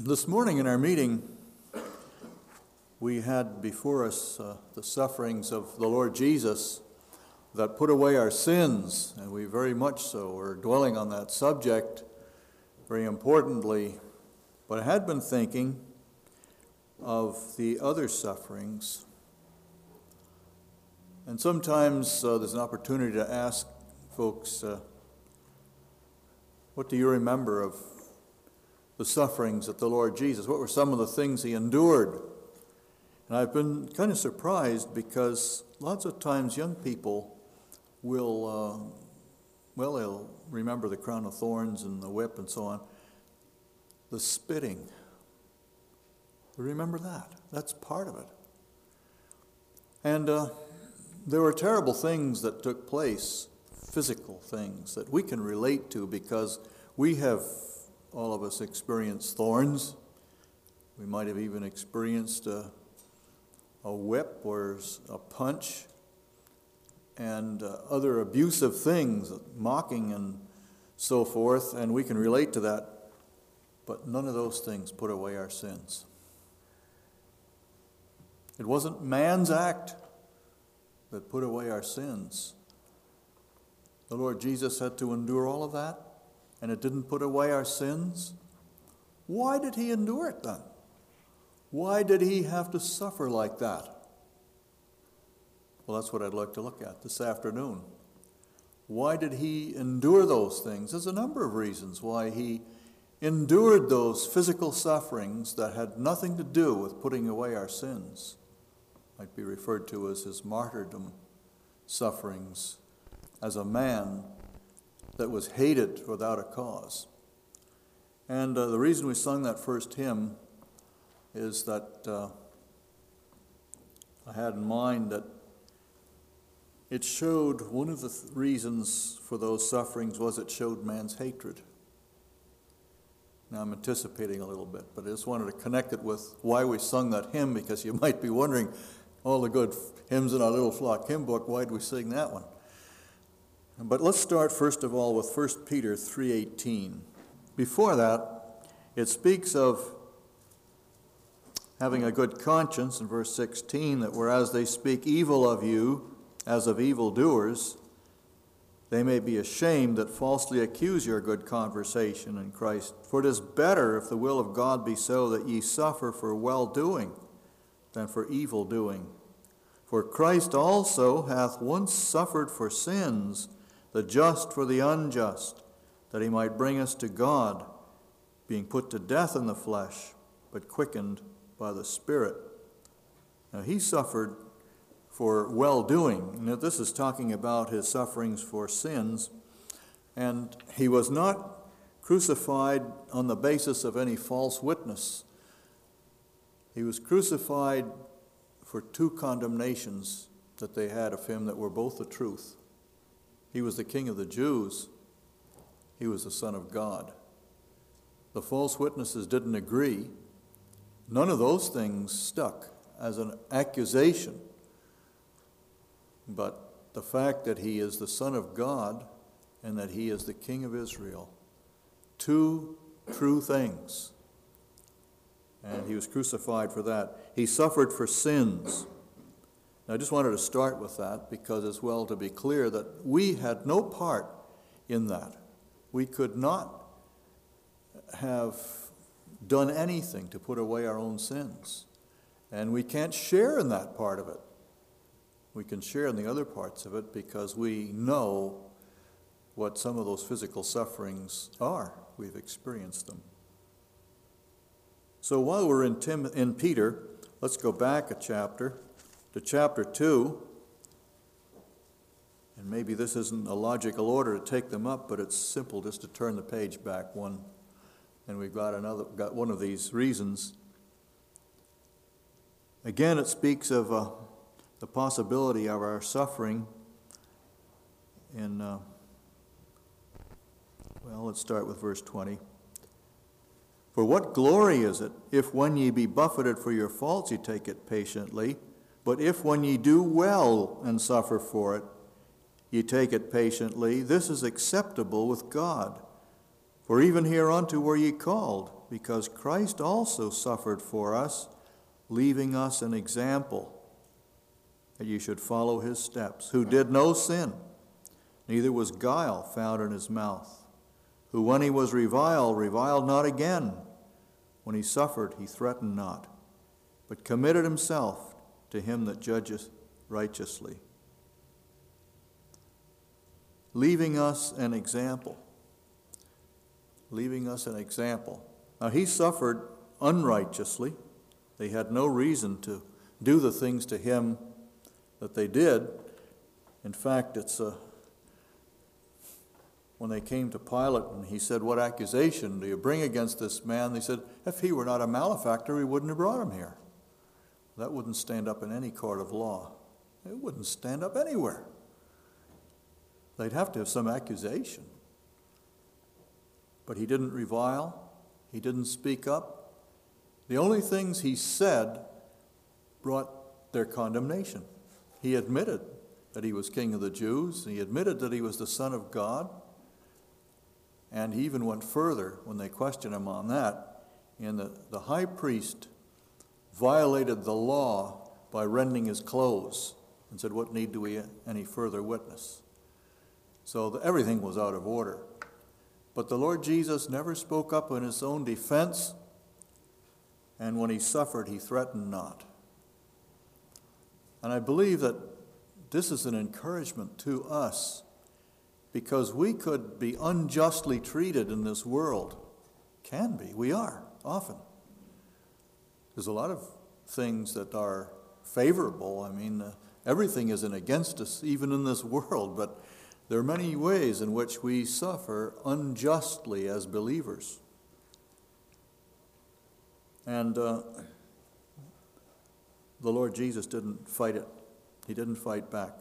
This morning in our meeting, we had before us the sufferings of the Lord Jesus that put away our sins, and we very much so are dwelling on that subject very importantly. But I had been thinking of the other sufferings, and sometimes there's an opportunity to ask folks, what do you remember of the sufferings of the Lord Jesus? What were some of the things he endured? And I've been kind of surprised because lots of times young people will, they'll remember the crown of thorns and the whip and so on. The spitting. Remember that. That's part of it. And there were terrible things that took place, physical things that we can relate to because we have, all of us, experienced thorns. We might have even experienced a whip or a punch and other abusive things, mocking and so forth, and we can relate to that. But none of those things put away our sins. It wasn't man's act that put away our sins. The Lord Jesus had to endure all of that, and it didn't put away our sins. Why did he endure it then? Why did he have to suffer like that? Well, that's what I'd like to look at this afternoon. Why did he endure those things? There's a number of reasons why he endured those physical sufferings that had nothing to do with putting away our sins. Might be referred to as his martyrdom sufferings as a man that was hated without a cause. And the reason we sung that first hymn is that I had in mind that it showed, one of the reasons for those sufferings was it showed man's hatred. Now I'm anticipating a little bit, but I just wanted to connect it with why we sung that hymn, because you might be wondering, all the good hymns in our little flock hymn book, why did we sing that one? But let's start first of all with 1 Peter 3:18. Before that, it speaks of having a good conscience in verse 16, that whereas they speak evil of you as of evildoers, they may be ashamed that falsely accuse your good conversation in Christ. For it is better, if the will of God be so, that ye suffer for well-doing than for evil-doing. For Christ also hath once suffered for sins, the just for the unjust, that he might bring us to God, being put to death in the flesh, but quickened by the Spirit. Now he suffered for well-doing. Now this is talking about his sufferings for sins, and he was not crucified on the basis of any false witness. He was crucified for two condemnations that they had of him that were both the truth. He was the King of the Jews. He was the Son of God. The false witnesses didn't agree. None of those things stuck as an accusation. But the fact that he is the Son of God and that he is the King of Israel, two true things. And he was crucified for that. He suffered for sins. I just wanted to start with that because it's well to be clear that we had no part in that. We could not have done anything to put away our own sins. And we can't share in that part of it. We can share in the other parts of it because we know what some of those physical sufferings are. We've experienced them. So while we're in Peter, let's go back a chapter to chapter 2. And maybe this isn't a logical order to take them up, but it's simple just to turn the page back one. And we've got one of these reasons. Again, it speaks of the possibility of our suffering in, let's start with verse 20. For what glory is it, if when ye be buffeted for your faults ye take it patiently, but if when ye do well and suffer for it, ye take it patiently, this is acceptable with God. For even hereunto were ye called, because Christ also suffered for us, leaving us an example that you should follow his steps, who did no sin, neither was guile found in his mouth, who when he was reviled, reviled not again. When he suffered, he threatened not, but committed himself to him that judgeth righteously, leaving us an example. Leaving us an example. Now, he suffered unrighteously. They had no reason to do the things to him that they did. In fact, it's when they came to Pilate and he said, "What accusation do you bring against this man?" They said, "If he were not a malefactor, we wouldn't have brought him here." That wouldn't stand up in any court of law. It wouldn't stand up anywhere. They'd have to have some accusation. But he didn't revile. He didn't speak up. The only things he said brought their condemnation. He admitted that he was king of the Jews. He admitted that he was the Son of God. And he even went further when they questioned him on that. And the high priest violated the law by rending his clothes and said, "What need do we any further witness?" So everything was out of order. But the Lord Jesus never spoke up in his own defense, and when he suffered, he threatened not. And I believe that this is an encouragement to us, because we could be unjustly treated in this world. Can be. We are, often. There's a lot of things that are favorable. I mean, everything isn't against us, even in this world, but there are many ways in which we suffer unjustly as believers. And the Lord Jesus didn't fight it. He didn't fight back.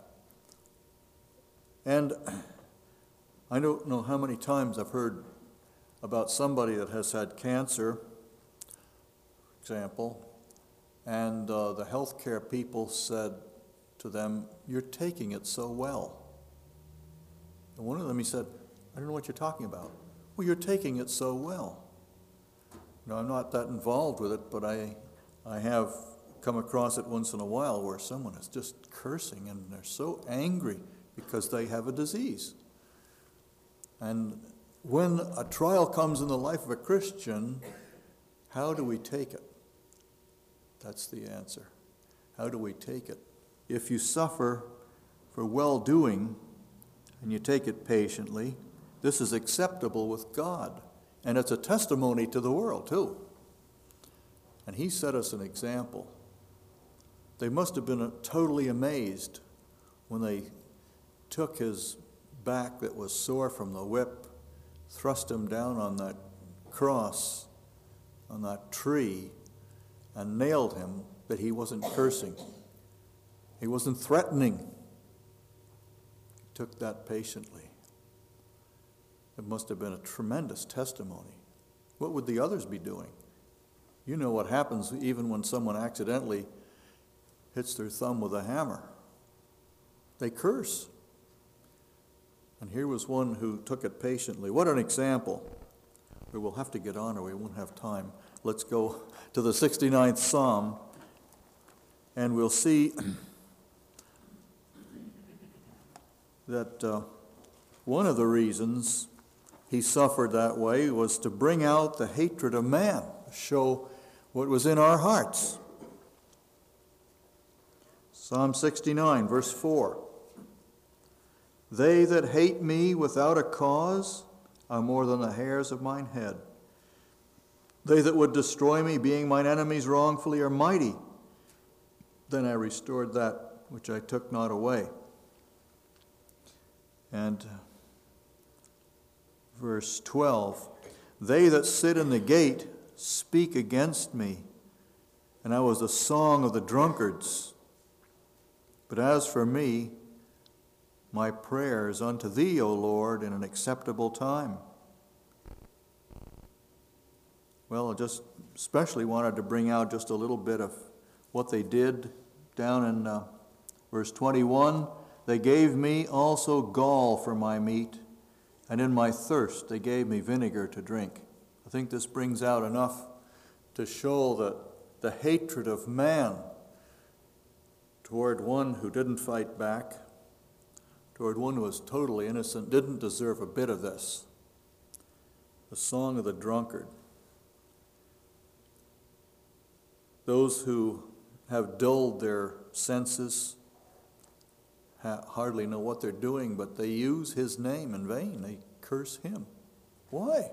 And I don't know how many times I've heard about somebody that has had cancer, for example, and the healthcare people said to them, "You're taking it so well." And one of them, he said, "I don't know what you're talking about." "Well, you're taking it so well." Now, I'm not that involved with it, but I have come across it once in a while where someone is just cursing and they're so angry because they have a disease. And when a trial comes in the life of a Christian, how do we take it? That's the answer. How do we take it? If you suffer for well-doing and you take it patiently, this is acceptable with God. And it's a testimony to the world, too. And he set us an example. They must have been totally amazed when they took his back that was sore from the whip, thrust him down on that cross, on that tree, and nailed him, that he wasn't cursing. He wasn't threatening. He took that patiently. It must have been a tremendous testimony. What would the others be doing? You know what happens even when someone accidentally hits their thumb with a hammer. They curse. And here was one who took it patiently. What an example. We will have to get on or we won't have time. Let's go to the 69th Psalm, and we'll see that one of the reasons he suffered that way was to bring out the hatred of man, show what was in our hearts. Psalm 69, verse 4. They that hate me without a cause are more than the hairs of mine head. They that would destroy me, being mine enemies wrongfully, are mighty. Then I restored that which I took not away. And verse 12, they that sit in the gate speak against me, and I was a song of the drunkards. But as for me, my prayers unto thee, O Lord, in an acceptable time. Well, I just especially wanted to bring out just a little bit of what they did down in verse 21. They gave me also gall for my meat, and in my thirst they gave me vinegar to drink. I think this brings out enough to show that the hatred of man toward one who didn't fight back, toward one who was totally innocent, didn't deserve a bit of this. The song of the drunkard. Those who have dulled their senses hardly know what they're doing, but they use his name in vain. They curse him. Why?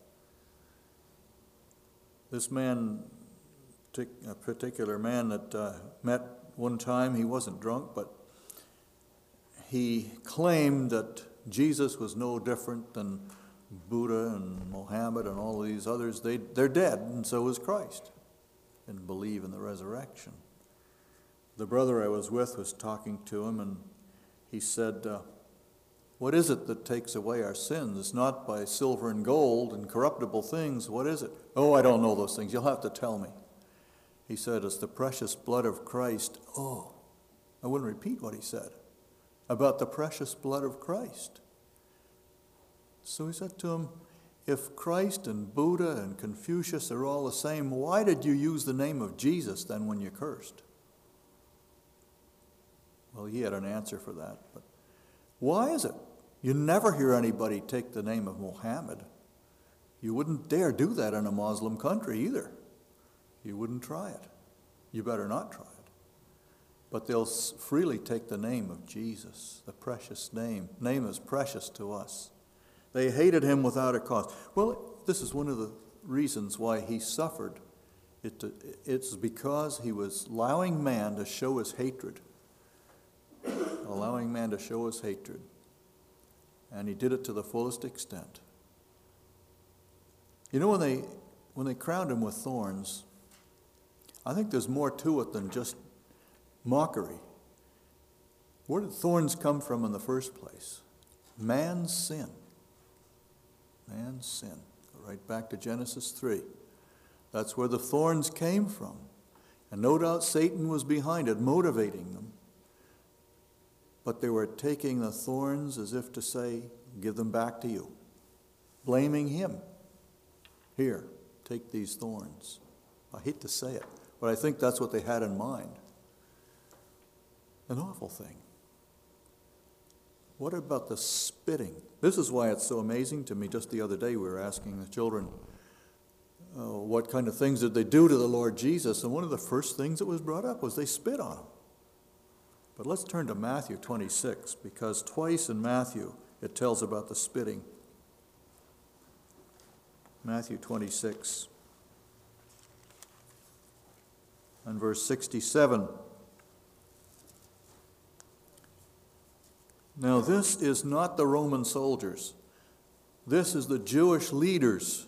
This man, a particular man that met one time, he wasn't drunk, but he claimed that Jesus was no different than Buddha and Mohammed and all these others. They're dead, and so is Christ. Didn't believe in the resurrection. The brother I was with was talking to him, and he said, what is it that takes away our sins? It's not by silver and gold and corruptible things. What is it? Oh, I don't know those things. You'll have to tell me. He said, it's the precious blood of Christ. Oh, I wouldn't repeat what he said about the precious blood of Christ. So he said to him, if Christ and Buddha and Confucius are all the same, why did you use the name of Jesus then when you cursed? Well, he had an answer for that. But why is it? You never hear anybody take the name of Mohammed. You wouldn't dare do that in a Muslim country either. You wouldn't try it. You better not try it. But they'll freely take the name of Jesus, the precious name. Name is precious to us. They hated him without a cause. Well, this is one of the reasons why he suffered. It's because he was allowing man to show his hatred. Allowing man to show his hatred. And he did it to the fullest extent. You know, when they crowned him with thorns, I think there's more to it than just mockery. Where did thorns come from in the first place? Man's sin. Man's sin. Go right back to Genesis 3. That's where the thorns came from. And no doubt Satan was behind it, motivating them. But they were taking the thorns as if to say, give them back to you. Blaming him. Here, take these thorns. I hate to say it, but I think that's what they had in mind. An awful thing. What about the spitting? This is why it's so amazing to me. Just the other day we were asking the children, what kind of things did they do to the Lord Jesus? And one of the first things that was brought up was they spit on him. But let's turn to Matthew 26, because twice in Matthew it tells about the spitting. Matthew 26 and verse 67. Now this is not the Roman soldiers. This is the Jewish leaders.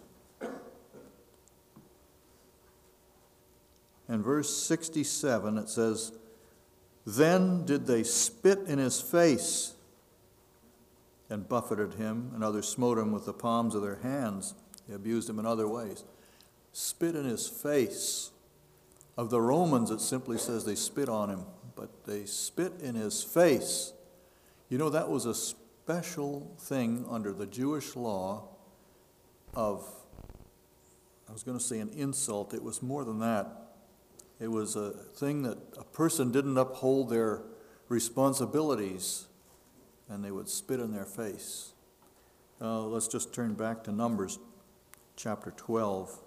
In verse 67 it says, then did they spit in his face and buffeted him, and others smote him with the palms of their hands. They abused him in other ways. Spit in his face. Of the Romans, it simply says they spit on him, but they spit in his face. You know, that was a special thing under the Jewish law of, I was going to say an insult. It was more than that. It was a thing that a person didn't uphold their responsibilities, and they would spit in their face. Let's just turn back to Numbers chapter 12.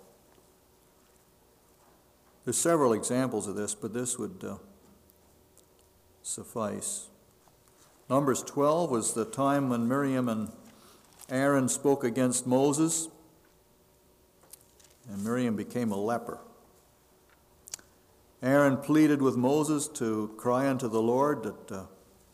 There's several examples of this, but this would suffice. Numbers 12 was the time when Miriam and Aaron spoke against Moses, and Miriam became a leper. Aaron pleaded with Moses to cry unto the Lord that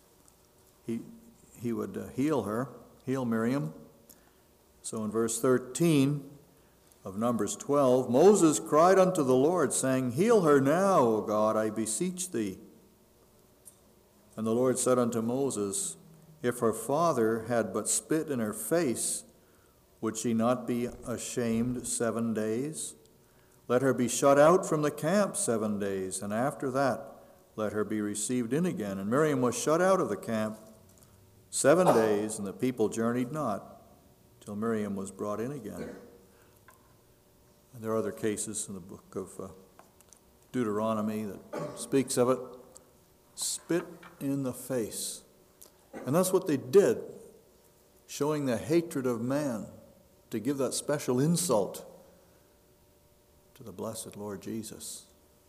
he would heal Miriam. So in verse 13 of Numbers 12, Moses cried unto the Lord, saying, heal her now, O God, I beseech thee. And the Lord said unto Moses, if her father had but spit in her face, would she not be ashamed 7 days? Let her be shut out from the camp 7 days, and after that let her be received in again. And Miriam was shut out of the camp 7 days, and the people journeyed not till Miriam was brought in again. And there are other cases in the book of Deuteronomy that speaks of it. Spit in the face. And that's what they did, showing the hatred of man, to give that special insult to the blessed Lord Jesus.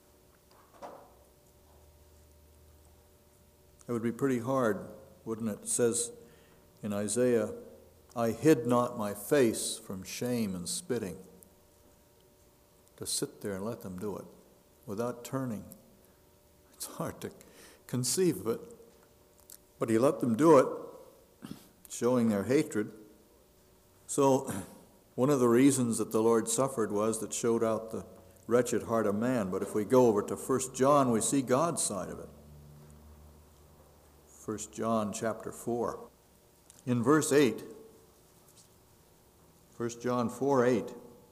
It would be pretty hard, wouldn't it? It says in Isaiah, I hid not my face from shame and spitting. To sit there and let them do it without turning. It's hard to conceive of it. But he let them do it, showing their hatred. So one of the reasons that the Lord suffered was that showed out the wretched heart of man. But if we go over to 1 John, we see God's side of it. 1 John chapter 4. In verse 8, 1 John 4:8,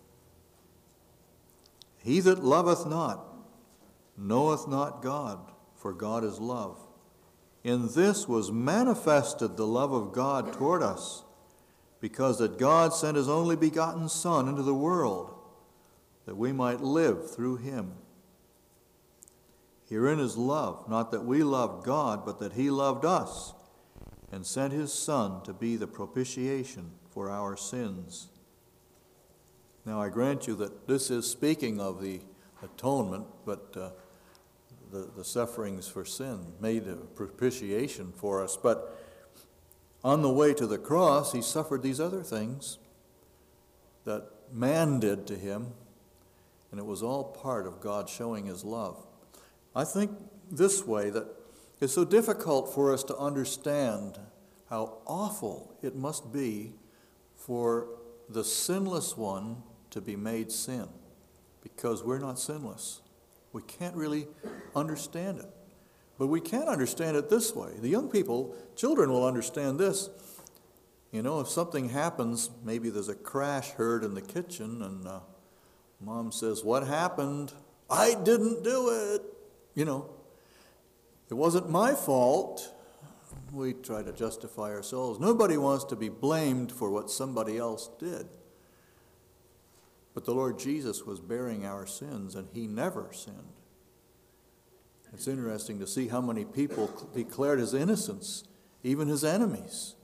he that loveth not knoweth not God, for God is love. In this was manifested the love of God toward us, because that God sent his only begotten Son into the world, that we might live through him. Herein is love, not that we loved God, but that he loved us, and sent his Son to be the propitiation for our sins. Now I grant you that this is speaking of the atonement, but the sufferings for sin made a propitiation for us. But on the way to the cross, he suffered these other things that man did to him, and it was all part of God showing his love. I think this way that it's so difficult for us to understand how awful it must be for the sinless one to be made sin, because we're not sinless. We can't really understand it. But we can understand it this way. The young people, children will understand this. You know, if something happens, maybe there's a crash heard in the kitchen, and mom says, what happened? I didn't do it. You know, it wasn't my fault. We try to justify ourselves. Nobody wants to be blamed for what somebody else did. But the Lord Jesus was bearing our sins, and he never sinned. It's interesting to see how many people declared his innocence, even his enemies.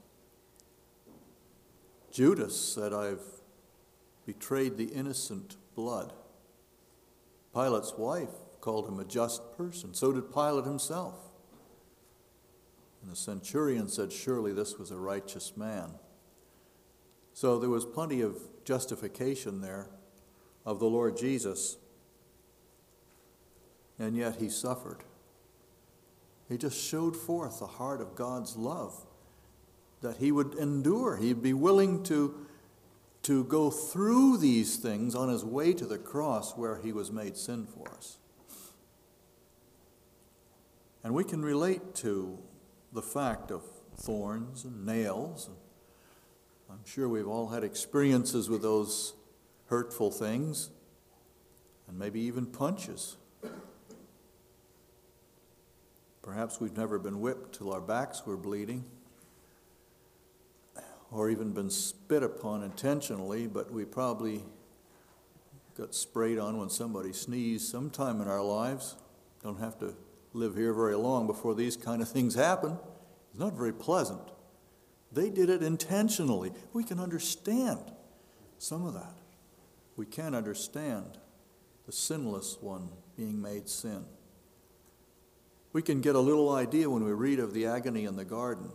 Judas said, I've betrayed the innocent blood. Pilate's wife called him a just person. So did Pilate himself. And the centurion said, surely this was a righteous man. So there was plenty of justification there of the Lord Jesus. And yet he suffered. He just showed forth the heart of God's love, that he would endure. He'd be willing to go through these things on his way to the cross where he was made sin for us. And we can relate to the fact of thorns and nails. I'm sure we've all had experiences with those hurtful things, and maybe even punches. Perhaps we've never been whipped till our backs were bleeding, or even been spit upon intentionally, but we probably got sprayed on when somebody sneezed sometime in our lives. Don't have to live here very long before these kind of things happen. It's not very pleasant. They did it intentionally. We can understand some of that. We can't understand the sinless one being made sin. We can get a little idea when we read of the agony in the garden.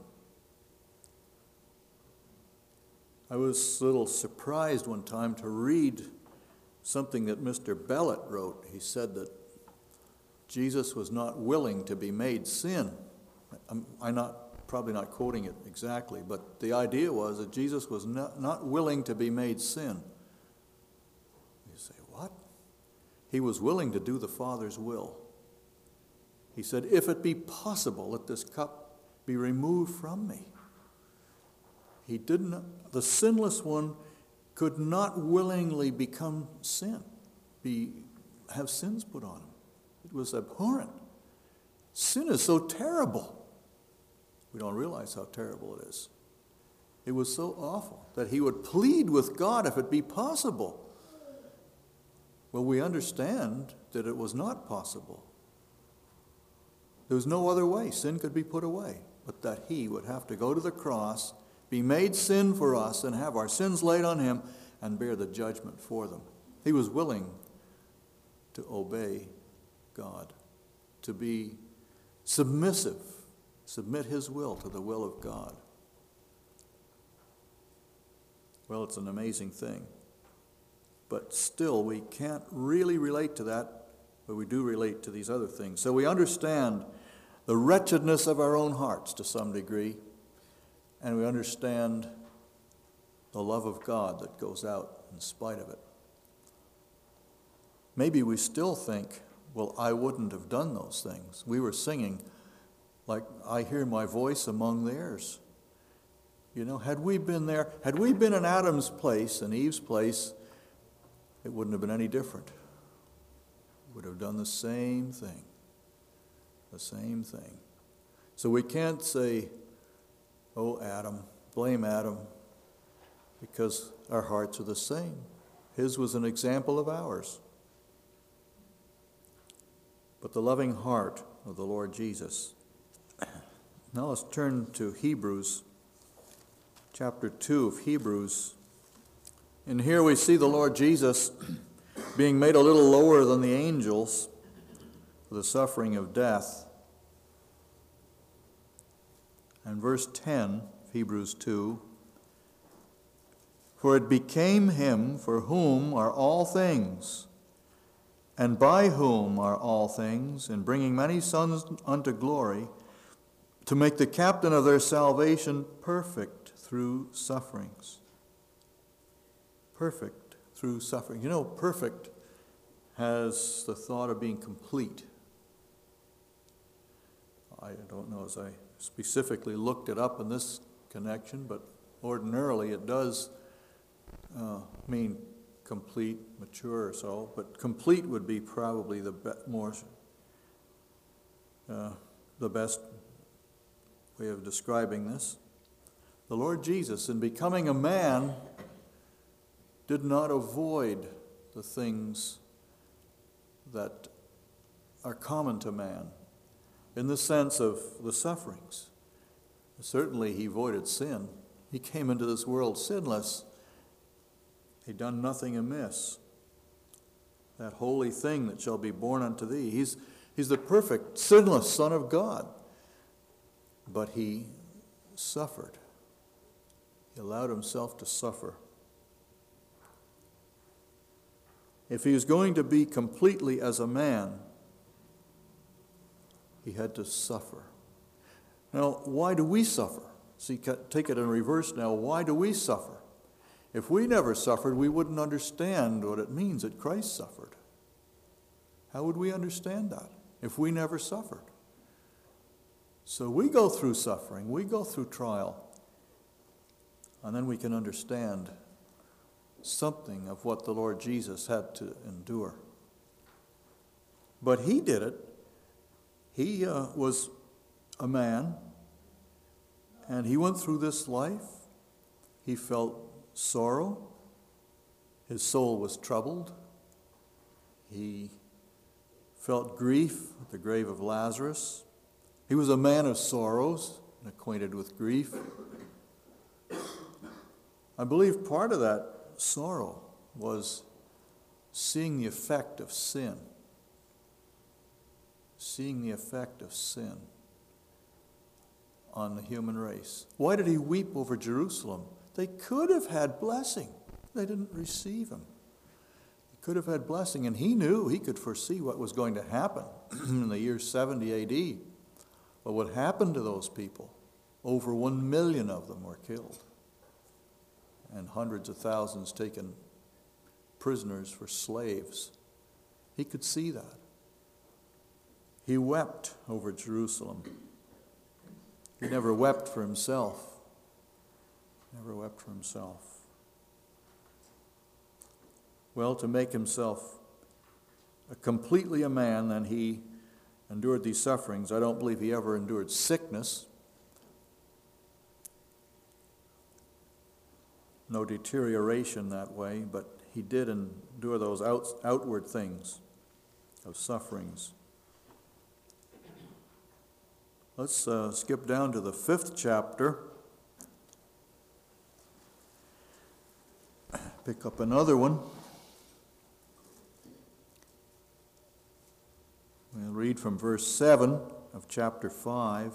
I was a little surprised one time to read something that Mr. Bellet wrote. He said that Jesus was not willing to be made sin. I'm probably not quoting it exactly, but the idea was that Jesus was not willing to be made sin. You say, what? He was willing to do the Father's will. He said, if it be possible, let this cup be removed from me. He didn't. The sinless one could not willingly become sin, have sins put on him. It was abhorrent. Sin is so terrible. We don't realize how terrible it is. It was so awful that he would plead with God if it be possible. Well, we understand that it was not possible. There was no other way sin could be put away, but that he would have to go to the cross, be made sin for us, and have our sins laid on him, and bear the judgment for them. He was willing to obey God, to be submissive, submit his will to the will of God. Well, it's an amazing thing. But still, we can't really relate to that, but we do relate to these other things. So we understand the wretchedness of our own hearts to some degree, and we understand the love of God that goes out in spite of it. Maybe we still think, well, I wouldn't have done those things. We were singing, like, I hear my voice among theirs. You know, had we been there, had we been in Adam's place and Eve's place, it wouldn't have been any different. We would have done the same thing. The same thing. So we can't say, oh, Adam, blame Adam, because our hearts are the same. His was an example of ours. But the loving heart of the Lord Jesus. Now let's turn to Hebrews, chapter 2 of Hebrews. And here we see the Lord Jesus being made a little lower than the angels for the suffering of death. And verse 10 of Hebrews 2, for it became him for whom are all things, and by whom are all things, in bringing many sons unto glory, to make the captain of their salvation perfect through sufferings. Perfect through suffering. You know, perfect has the thought of being complete. I don't know as I specifically looked it up in this connection, but ordinarily it does mean complete, mature or so, but complete would be probably the best way of describing this. The Lord Jesus, in becoming a man, did not avoid the things that are common to man in the sense of the sufferings. Certainly he avoided sin. He came into this world sinless. He'd done nothing amiss. That holy thing that shall be born unto thee. He's the perfect, sinless Son of God. But he suffered. He allowed himself to suffer. If he was going to be completely as a man, he had to suffer. Now, why do we suffer? See, take it in reverse now. Why do we suffer? If we never suffered, we wouldn't understand what it means that Christ suffered. How would we understand that if we never suffered? So we go through suffering, we go through trial, and then we can understand something of what the Lord Jesus had to endure. But he did it. He was a man, and he went through this life. He felt sorrow. His soul was troubled. He felt grief at the grave of Lazarus. He was a man of sorrows and acquainted with grief. I believe part of that sorrow was seeing the effect of sin. Seeing the effect of sin on the human race. Why did he weep over Jerusalem? They could have had blessing. They didn't receive him. They could have had blessing, and he knew, he could foresee what was going to happen in the year 70 A.D. What would happen to those people? Over 1 million of them were killed, and hundreds of thousands taken prisoners for slaves. He could see that. He wept over Jerusalem. He never wept for himself. Never wept for himself. Well, to make himself completely a man, then he endured these sufferings. I don't believe he ever endured sickness. No deterioration that way, but he did endure those outward things of sufferings. Let's skip down to the 5th chapter. Pick up another one. We'll read from verse 7 of chapter 5.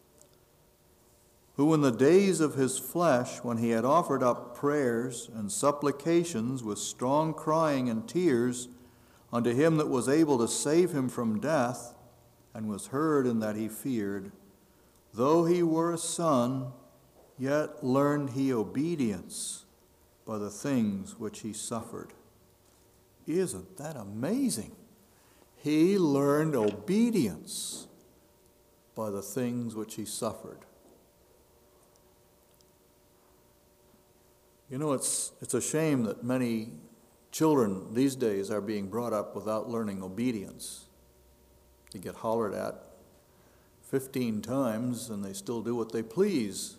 Who in the days of his flesh, when he had offered up prayers and supplications with strong crying and tears unto him that was able to save him from death, and was heard in that he feared, though he were a son, yet learned he obedience by the things which he suffered. Isn't that amazing? He learned obedience by the things which he suffered. You know, it's a shame that many children these days are being brought up without learning obedience. They get hollered at 15 times and they still do what they please.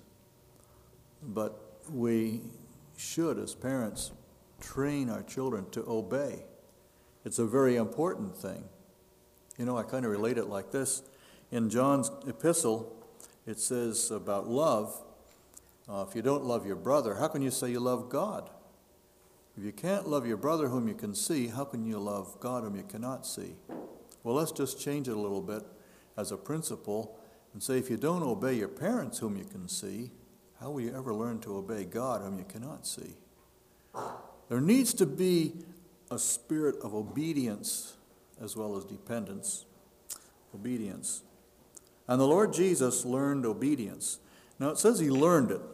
But we should, as parents, train our children to obey. It's a very important thing. You know, I kind of relate it like this. In John's epistle, it says about love, if you don't love your brother, how can you say you love God? If you can't love your brother whom you can see, how can you love God whom you cannot see? Well, let's just change it a little bit as a principle and say if you don't obey your parents whom you can see, how will you ever learn to obey God whom you cannot see? There needs to be a spirit of obedience as well as dependence. Obedience. And the Lord Jesus learned obedience. Now it says he learned it.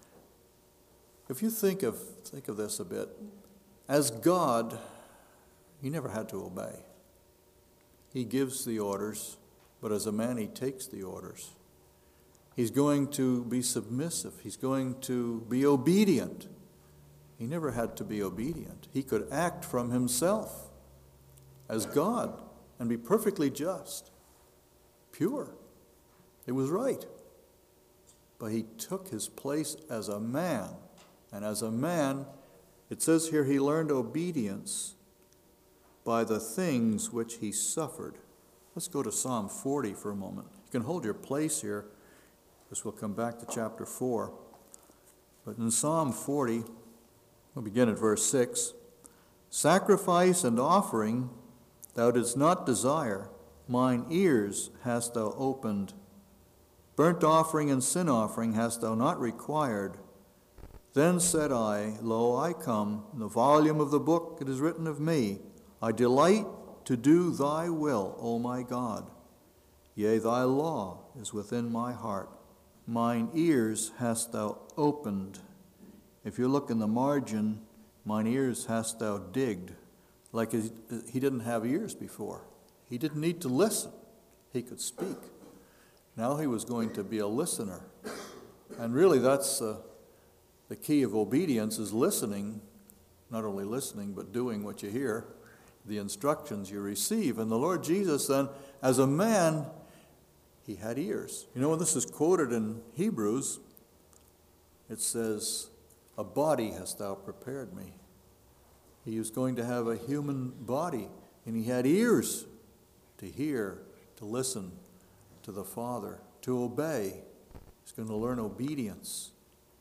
If you think of this a bit, as God, he never had to obey. He gives the orders, but as a man he takes the orders. He's going to be submissive. He's going to be obedient. He never had to be obedient. He could act from himself as God and be perfectly just, pure. It was right. But he took his place as a man. And as a man, it says here he learned obedience by the things which he suffered. Let's go to Psalm 40 for a moment. You can hold your place here, because we'll come back to chapter 4. But in Psalm 40, we'll begin at verse 6. Sacrifice and offering thou didst not desire, mine ears hast thou opened. Burnt offering and sin offering hast thou not required. Then said I, Lo, I come, in the volume of the book it is written of me, I delight to do thy will, O my God. Yea, thy law is within my heart. Mine ears hast thou opened. If you look in the margin, mine ears hast thou digged. Like he didn't have ears before. He didn't need to listen. He could speak. Now he was going to be a listener. And really that's the key of obedience is listening, not only listening, but doing what you hear, the instructions you receive. And the Lord Jesus then, as a man, he had ears. You know, when this is quoted in Hebrews, it says, a body hast thou prepared me. He was going to have a human body, and he had ears to hear, to listen to the Father, to obey. He's going to learn obedience.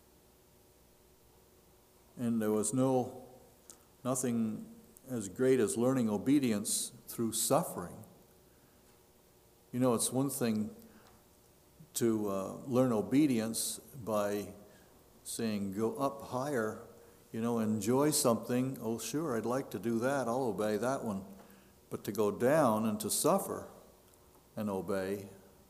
And there was nothing as great as learning obedience through suffering. You know, it's one thing to learn obedience by saying, go up higher, you know, enjoy something. Oh, sure, I'd like to do that. I'll obey that one. But to go down and to suffer and obey,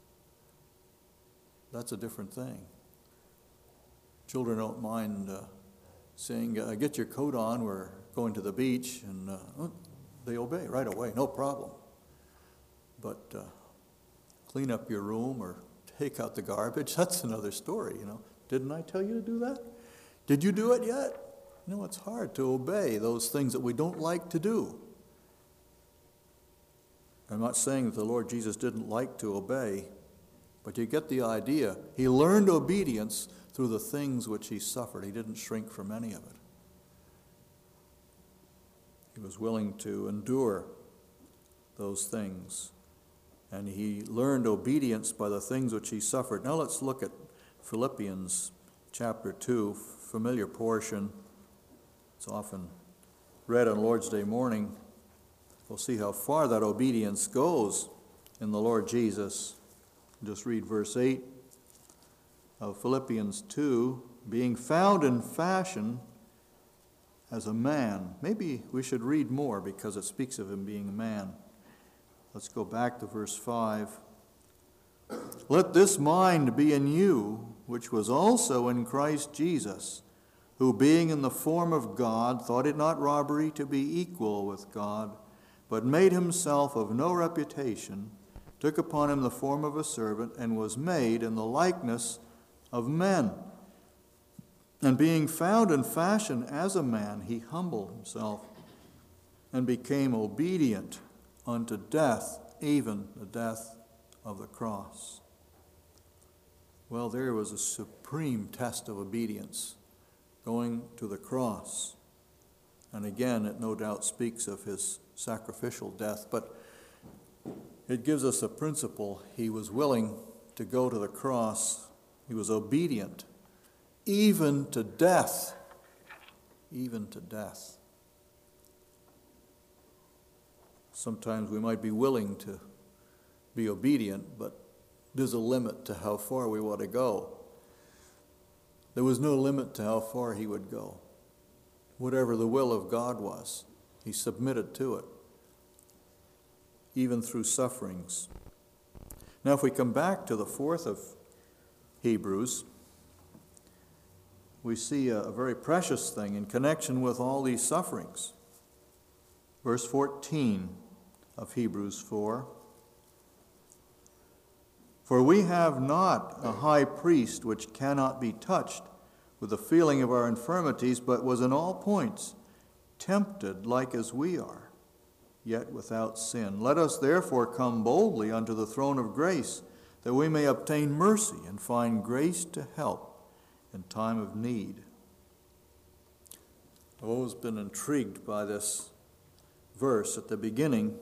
that's a different thing. Children don't mind saying, get your coat on, we're going to the beach, and they obey right away, no problem. But clean up your room or take out the garbage, that's another story, you know. Didn't I tell you to do that? Did you do it yet? You know, it's hard to obey those things that we don't like to do. I'm not saying that the Lord Jesus didn't like to obey, but you get the idea. He learned obedience through the things which he suffered. He didn't shrink from any of it. He was willing to endure those things. And he learned obedience by the things which he suffered. Now let's look at Philippians chapter 2, familiar portion. It's often read on Lord's Day morning. We'll see how far that obedience goes in the Lord Jesus. Just read verse 8 of Philippians 2. Being found in fashion as a man. Maybe we should read more because it speaks of him being a man. Let's go back to verse 5. Let this mind be in you, which was also in Christ Jesus, who being in the form of God, thought it not robbery to be equal with God, but made himself of no reputation, took upon him the form of a servant, and was made in the likeness of men. And being found in fashion as a man, he humbled himself and became obedient unto death, even the death of the cross. Well, there was a supreme test of obedience, going to the cross. And again, it no doubt speaks of his sacrificial death, but it gives us a principle. He was willing to go to the cross. He was obedient, even to death. Even to death. Sometimes we might be willing to be obedient, but there's a limit to how far we want to go. There was no limit to how far he would go. Whatever the will of God was, he submitted to it, even through sufferings. Now, if we come back to the 4th of Hebrews, we see a very precious thing in connection with all these sufferings. Verse 14 of Hebrews 4. For we have not a high priest which cannot be touched with the feeling of our infirmities, but was in all points tempted like as we are, yet without sin. Let us therefore come boldly unto the throne of grace, that we may obtain mercy and find grace to help in time of need. I've always been intrigued by this verse at the beginning.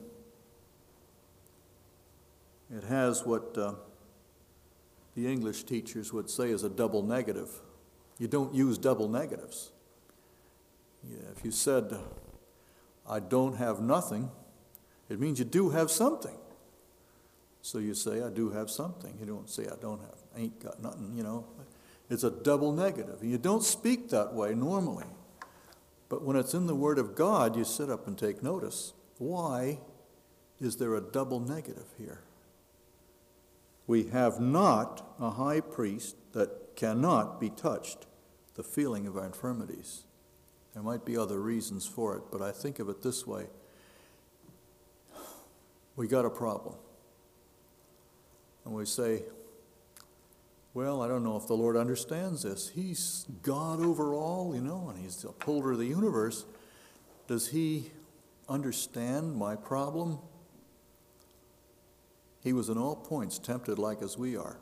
It has what the English teachers would say is a double negative. You don't use double negatives. If you said, I don't have nothing, it means you do have something. So you say, I do have something. You don't say, I ain't got nothing, It's a double negative. You don't speak that way normally. But when it's in the Word of God, you sit up and take notice. Why is there a double negative here? We have not a high priest that cannot be touched, the feeling of our infirmities. There might be other reasons for it, but I think of it this way. We got a problem. And we say, well, I don't know if the Lord understands this. He's God over all, and he's the upholder of the universe. Does he understand my problem? He was in all points tempted like as we are.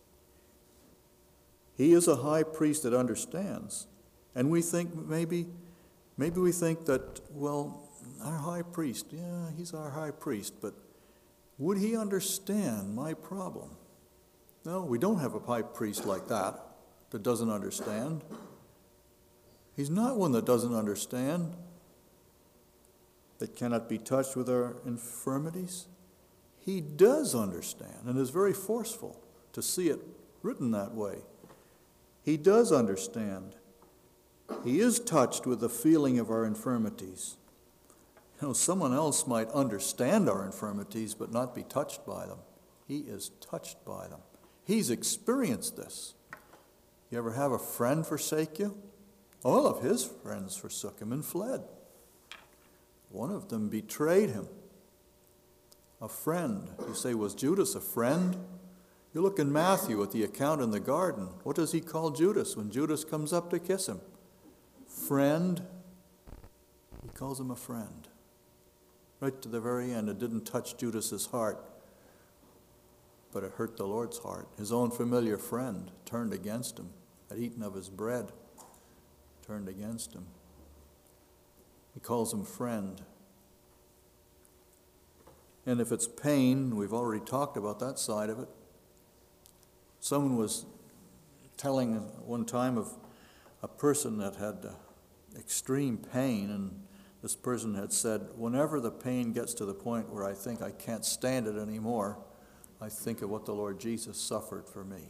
He is a high priest that understands. And we think maybe we think that, well, our high priest, yeah, he's our high priest, but would he understand my problem? No, we don't have a high priest like that doesn't understand. He's not one that doesn't understand, that cannot be touched with our infirmities. He does understand, and is very forceful to see it written that way. He does understand. He is touched with the feeling of our infirmities. Someone else might understand our infirmities but not be touched by them. He is touched by them. He's experienced this. You ever have a friend forsake you? All of his friends forsook him and fled. One of them betrayed him. A friend. You say, was Judas a friend? You look in Matthew at the account in the garden. What does he call Judas when Judas comes up to kiss him? Friend. He calls him a friend. Right to the very end, it didn't touch Judas's heart, but it hurt the Lord's heart. His own familiar friend turned against him, had eaten of his bread, turned against him. He calls him friend. And if it's pain, we've already talked about that side of it. Someone was telling one time of a person that had extreme pain, and this person had said, whenever the pain gets to the point where I think I can't stand it anymore, I think of what the Lord Jesus suffered for me.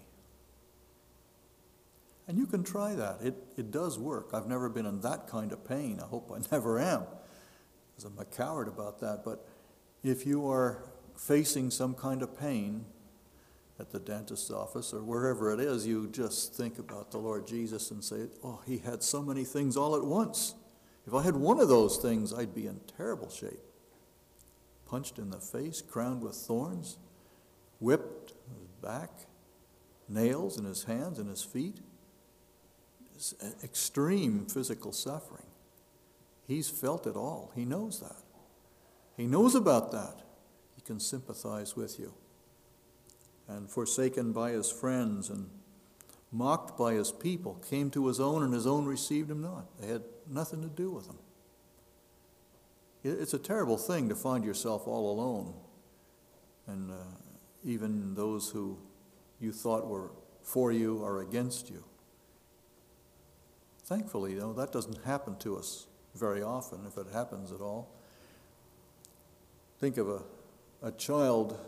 And you can try that. It does work. I've never been in that kind of pain. I hope I never am, because I'm a coward about that. But if you are facing some kind of pain at the dentist's office or wherever it is, you just think about the Lord Jesus and say, oh, he had so many things all at once. If I had one of those things, I'd be in terrible shape. Punched in the face, crowned with thorns, whipped on his back, nails in his hands and his feet. It's extreme physical suffering. He's felt it all. He knows that. He knows about that. He can sympathize with you. And forsaken by his friends and mocked by his people, came to his own, and his own received him not. They had nothing to do with him. It's a terrible thing to find yourself all alone, and even those who you thought were for you are against you. Thankfully, though, that doesn't happen to us very often, if it happens at all. Think of a child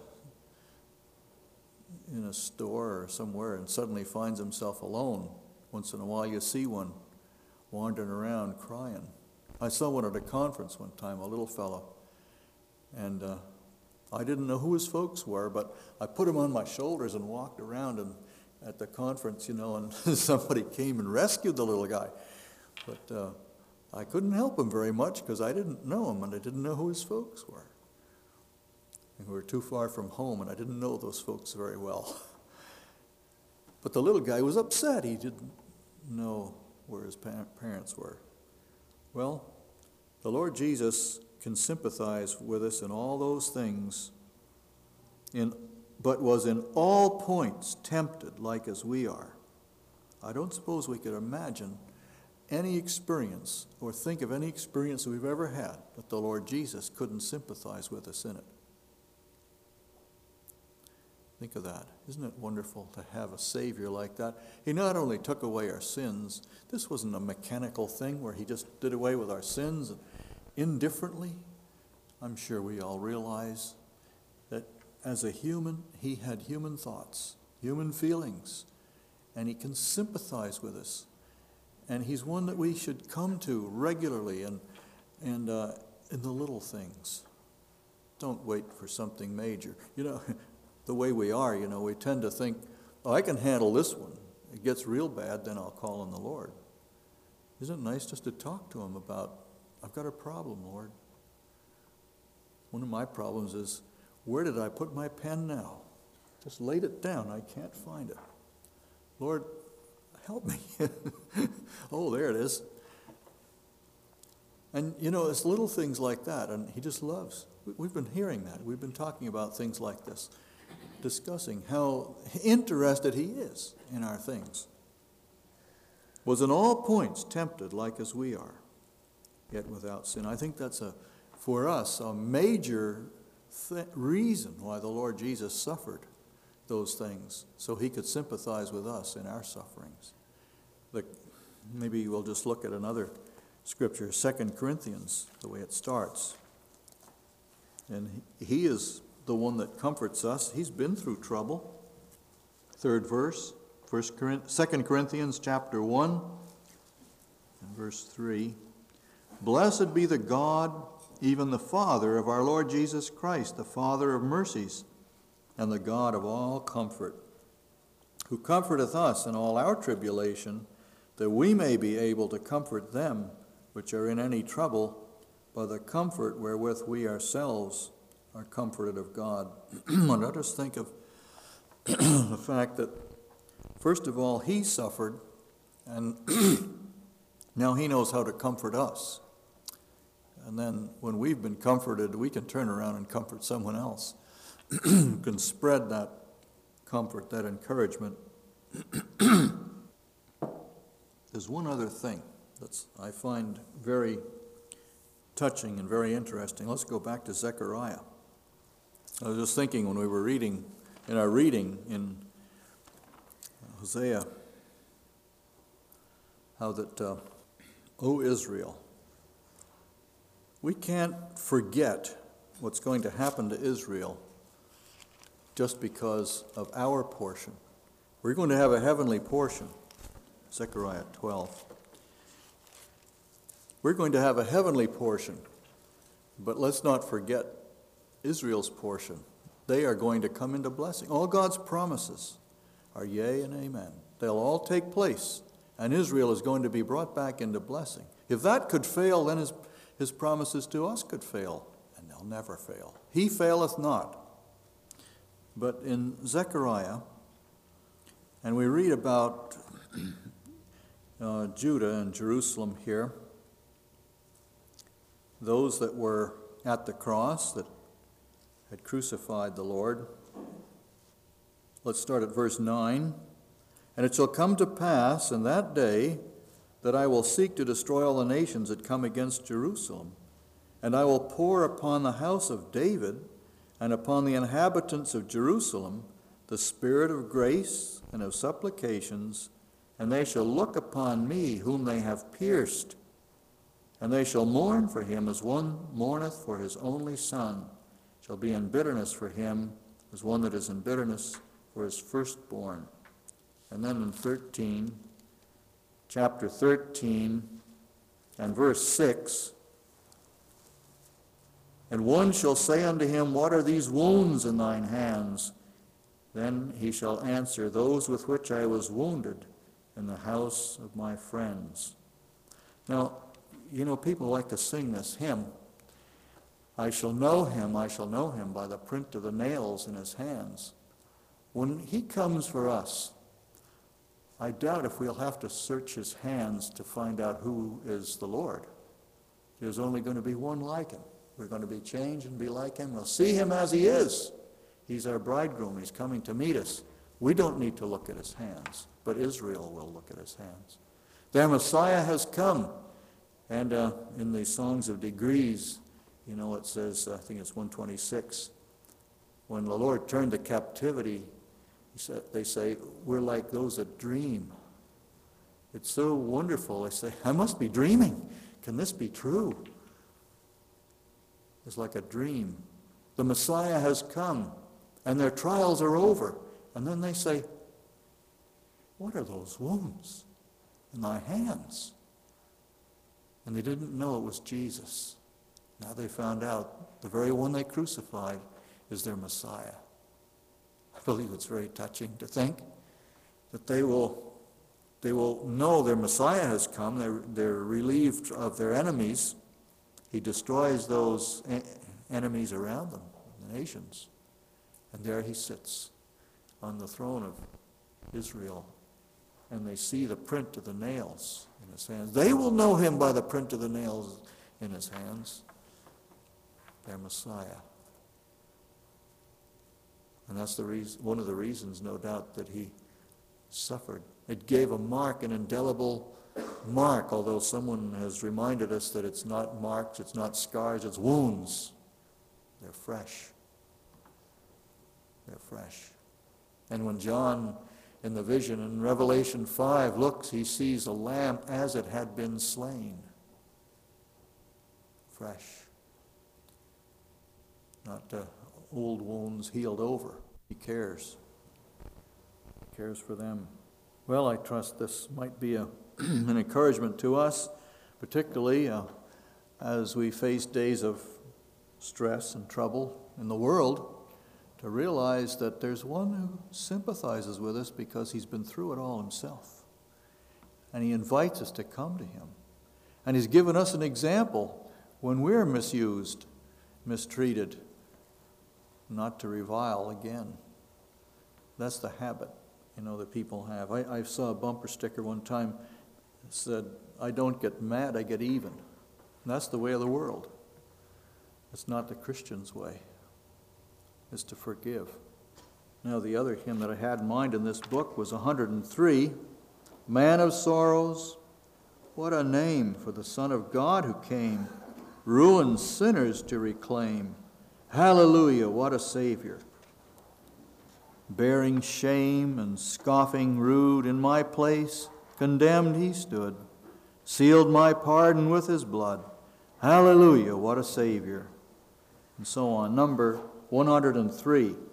in a store or somewhere and suddenly finds himself alone. Once in a while you see one wandering around crying. I saw one at a conference one time, a little fellow, and I didn't know who his folks were, but I put him on my shoulders and walked around and at the conference, and somebody came and rescued the little guy. But I couldn't help him very much because I didn't know him and I didn't know who his folks were. And we were too far from home, and I didn't know those folks very well. But the little guy was upset. He didn't know where his parents were. Well, the Lord Jesus can sympathize with us in all those things, but was in all points tempted like as we are. I don't suppose we could imagine any experience or think of any experience we've ever had that the Lord Jesus couldn't sympathize with us in it. Think of that. Isn't it wonderful to have a Savior like that? He not only took away our sins, this wasn't a mechanical thing where he just did away with our sins indifferently. I'm sure we all realize that as a human, he had human thoughts, human feelings, and he can sympathize with us. And he's one that we should come to regularly and in the little things. Don't wait for something major. The way we are, we tend to think, oh, I can handle this one. It gets real bad, then I'll call on the Lord. Isn't it nice just to talk to him about, I've got a problem, Lord. One of my problems is, where did I put my pen now? Just laid it down. I can't find it. Lord, help me. Oh, there it is. And, it's little things like that, and he just loves. We've been hearing that. We've been talking about things like this, discussing how interested he is in our things. Was in all points tempted like as we are, yet without sin. I think that's for us a major reason why the Lord Jesus suffered those things, so he could sympathize with us in our sufferings. Maybe we'll just look at another scripture, 2 Corinthians, the way it starts. And he is the one that comforts us. He's been through trouble. Third verse, 2 Corinthians chapter 1 and verse 3. Blessed be the God, even the Father of our Lord Jesus Christ, the Father of mercies, and the God of all comfort, who comforteth us in all our tribulation, that we may be able to comfort them which are in any trouble by the comfort wherewith we ourselves are comforted of God. Let us think of the fact that, first of all, he suffered, and now he knows how to comfort us. And then when we've been comforted, we can turn around and comfort someone else. Can spread that comfort, that encouragement. There's one other thing that I find very touching and very interesting. Let's go back to Zechariah. I was just thinking when we were reading in Hosea, how that, O Israel, we can't forget what's going to happen to Israel just because of our portion. We're going to have a heavenly portion. Zechariah 12. We're going to have a heavenly portion, but let's not forget Israel's portion. They are going to come into blessing. All God's promises are yea and amen. They'll all take place, and Israel is going to be brought back into blessing. If that could fail, then his promises to us could fail, and they'll never fail. He faileth not. But in Zechariah, and we read about Judah and Jerusalem here, those that were at the cross, that had crucified the Lord. Let's start at verse 9. And it shall come to pass in that day that I will seek to destroy all the nations that come against Jerusalem, and I will pour upon the house of David and upon the inhabitants of Jerusalem the spirit of grace and of supplications, and they shall look upon me whom they have pierced, and they shall mourn for him as one mourneth for his only son, shall be in bitterness for him as one that is in bitterness for his firstborn. And then in chapter 13 and verse 6, and one shall say unto him, What are these wounds in thine hands? Then he shall answer, Those with which I was wounded in the house of my friends. Now, you know, people like to sing this hymn, I shall know him by the print of the nails in his hands. When he comes for us, I doubt if we'll have to search his hands to find out who is the Lord. There's only going to be one like him. We're going to be changed and be like him. We'll see him as he is. He's our bridegroom. He's coming to meet us. We don't need to look at his hands, but Israel will look at his hands. Their Messiah has come. And in the Songs of Degrees, you know, it says, I think it's 126, when the Lord turned to captivity, they say, we're like those that dream. It's so wonderful. They say, I must be dreaming. Can this be true? It's like a dream. The Messiah has come, and their trials are over. And then they say, what are those wounds in thy hands? And they didn't know it was Jesus. Now they found out the very one they crucified is their Messiah. I believe it's very touching to think that they will know their Messiah has come. They're relieved of their enemies. He destroys those enemies around them, the nations. And there he sits on the throne of Israel. And they see the print of the nails in his hands. They will know him by the print of the nails in his hands. Their Messiah. And that's one of the reasons, no doubt, that he suffered. It gave a mark, an indelible mark, although someone has reminded us that it's not marks, it's not scars, it's wounds. They're fresh. They're fresh. And when John, in the vision in Revelation 5, looks, he sees a lamb as it had been slain. Fresh. Not old wounds healed over. He cares. He cares for them. Well, I trust this might be an encouragement to us, particularly as we face days of stress and trouble in the world, to realize that there's one who sympathizes with us because he's been through it all himself. And he invites us to come to him. And he's given us an example when we're misused, mistreated, not to revile again. That's the habit, that people have. I saw a bumper sticker one time that said, I don't get mad, I get even. And that's the way of the world. It's not the Christian's way. It's to forgive. Now, the other hymn that I had in mind in this book was 103, Man of Sorrows, what a name for the Son of God who came, ruined sinners to reclaim. Hallelujah, what a Savior. Bearing shame and scoffing rude, in my place condemned he stood, sealed my pardon with his blood. Hallelujah, what a Savior. And so on. Number 103.